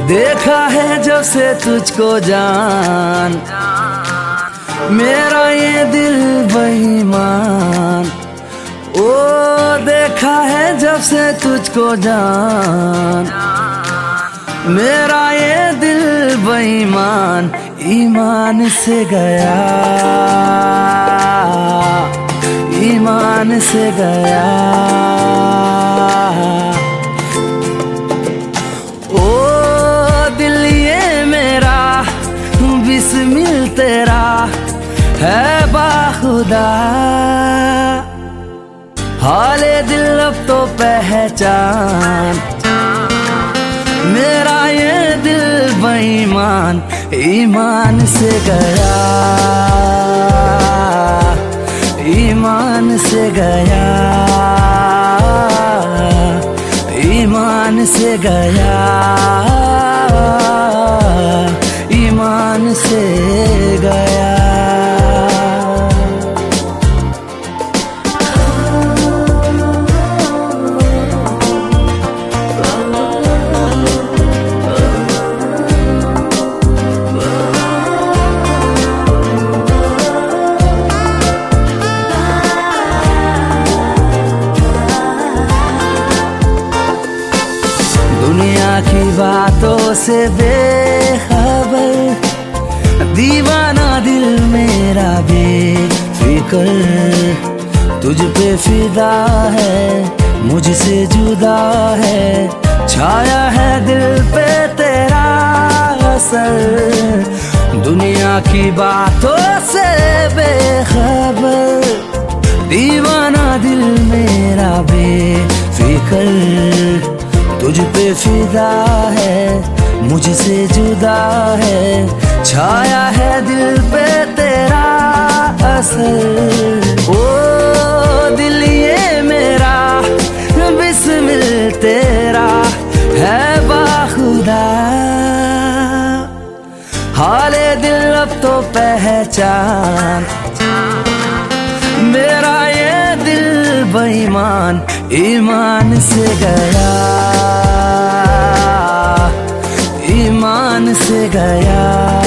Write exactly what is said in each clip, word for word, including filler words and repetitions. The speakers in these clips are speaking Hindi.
देखा है जब से तुझको जान, मेरा ये दिल बेईमान। ओ देखा है जब से तुझको जान, मेरा ये दिल बेईमान। ईमान से गया, ईमान से गया। ओ दिल ये मेरा बिस्मिल तेरा है बाखुदा। हाले दिल अब तो पहचान, मेरा ये दिल बेईमान। ईमान से गया, ईमान से गया, ईमान से गया, ईमान से गया। दुनिया की बातों से बेखबर, दीवाना दिल मेरा बेफिक्र। तुझ पे फिदा है, मुझसे जुदा है, छाया है दिल पे तेरा असर। दुनिया की बातों से बेखबर, दीवाना दिल मेरा बेफिक्र। तुझ पे फिदा है, मुझसे जुदा है, छाया है दिल पे तेरा असर। ओ दिल ये मेरा बिस्मिल तेरा है बाखुदा। हाले दिल अब तो पहचान, मेरा ये दिल बेईमान। ईमान से गया, ईमान से गया,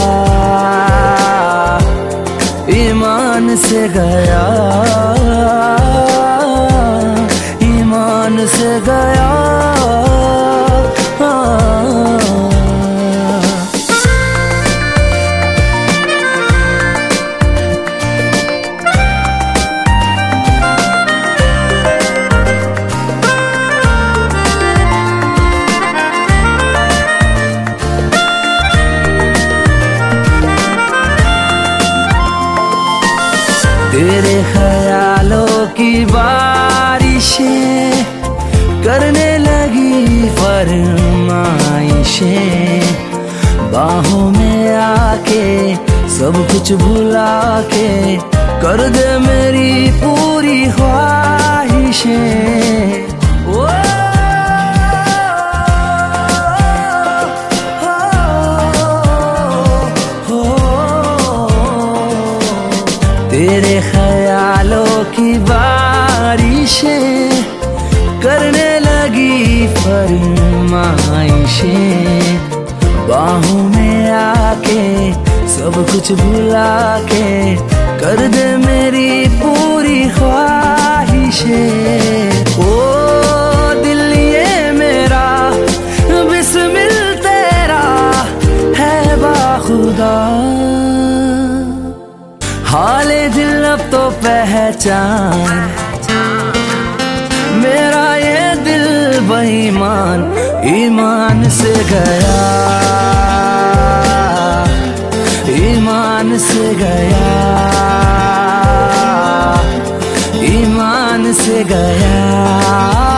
ईमान से गया, ईमान से गया। तेरे ख्यालों की बारिशें करने लगी फरमाइशें। बाहों में आके सब कुछ भुला के कर दे मेरी पूरी ख्वाहिशें। तेरे ख्यालों की बारिशें करने लगी फरमाइशें। बाहों में आके सब कुछ भुला के कर दे मेरी पूरी ख्वाहिशें। ओ दिल ये मेरा बिस्मिल तेरा है बाखुदा। हाले दिल अब तो पहचान, मेरा ये दिल बेईमान। ईमान से गया, ईमान से गया, ईमान से गया।